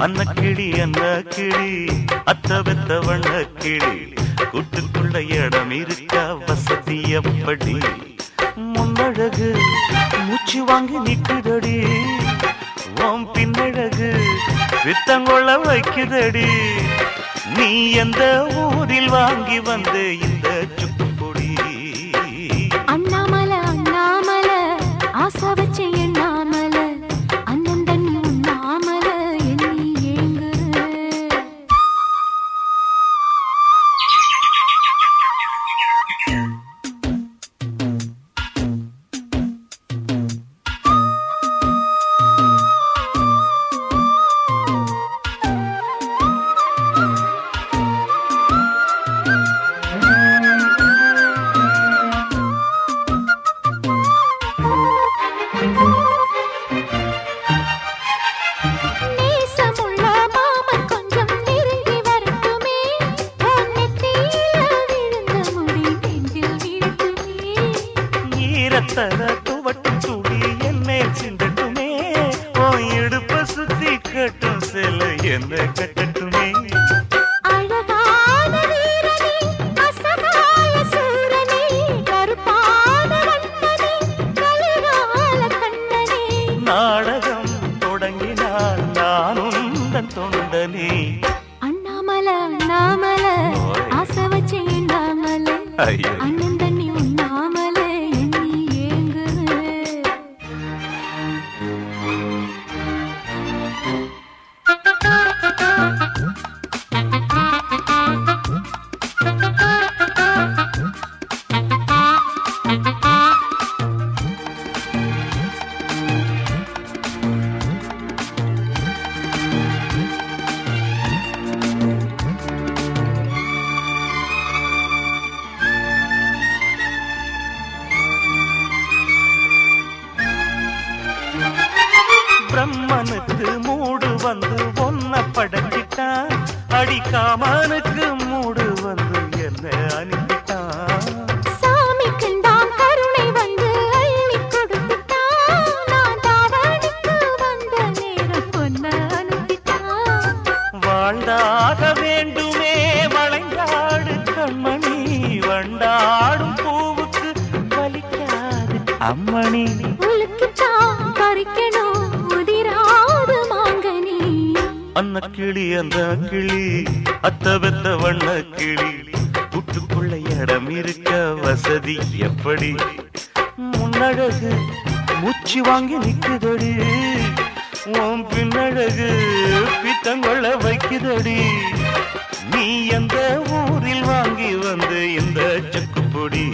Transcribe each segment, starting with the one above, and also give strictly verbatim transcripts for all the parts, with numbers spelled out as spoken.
அன்ன கிளி அன்ன கிளி அத்த வெத்த வண்ண கிளி கூட்டுக்குள்ள இடம் இருக்கா வசதி எப்படி முன்னழகு மூச்சு வாங்கி நிக்குதடி ஓம் பின்னழகு வித்தங்கொள்ள வைக்குதடி நீ எந்த ஊரில் வாங்கி வந்து இந்த சுக்குப்பொடி அண்ணாமல அண்ணாமல ஆசை வச்ச எண்ணாமல அண்ணன் தண்ணி உண்ணாமல எண்ணி ஏங்குற துவட்டு துடி என்னை சிந்தட்டுமே ஓ இடுப்ப சுத்தி கட்டும் செல்ல என்ன கட்டட்டுமே அழகான வீரனே அசகாய சூரனே கருப்பான வண்ணனே கலிகால கண்ணனே நாடகம் தொடங்கினால் நானும் தன் தொண்டனே அண்ணாமல அண்ணாமல ஆசை வச்ச எண்ணாமல அண்ணன் தண்ணி உண்ணாமல பிரம்மனுக்கு மூடு வந்து ஒன்ன படைச்சிட்டான் அடிக்காமனுக்கு மூடு வந்து என்ன அனுப்பிட்டான் சாமிக்கு தான் கருணை வந்து அள்ளி கொடுத்துட்டான் நான் தாவணிக்கு வந்த நேரம் பொன்ன அனுப்பிட்டான் வாழ்ந்தாக வேண்டுமே வளைந்தாடு கண்மணி வண்டாடும் பூவுக்கு வலிக்காது அம்மணி உலுக்கிட்டான் பறிக்கணும் உதிராது மாங்கனி அன்ன கிளி அந்த கிளி அத்த வெத்த வண்ண கிளி கூட்டுக்குள்ள இடம் இருக்க வசதி எப்படி முன்னழகு மூச்சு வாங்கி நிக்குதடி உன் பின்னழகு பித்தங்கொள்ள வைக்குதடி நீ எந்த ஊரில் வாங்கி வந்து இந்த சுக்குப்பொடி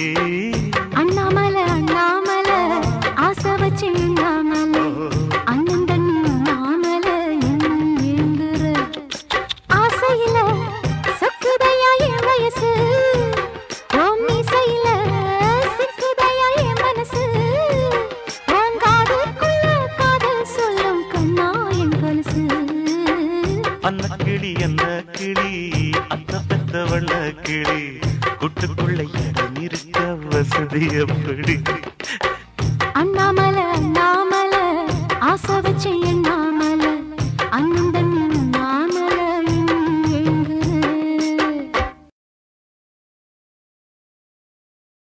அண்ணாமல அண்ணாமல ஆசை வச்ச எண்ணாமல அண்ணன் தண்ணி உண்ணாமல எண்ணி ஏங்குற ஆசையில சக்குதையா என் வயசு ஓம் மீசையில சிக்குதையா என் மனசு ஓம் காதுக்குள்ள காதல் சொல்லும் கண்ணா என் கொலுசு அன்ன கிளி என்ன கிளி அத்த பெத்த வண்ண கிளி கூட்டுக்குள்ள இடம் இருக்க வசதி எப்படி அண்ணாமல அண்ணாமல ஆசை வச்ச எண்ணாமல அண்ணன்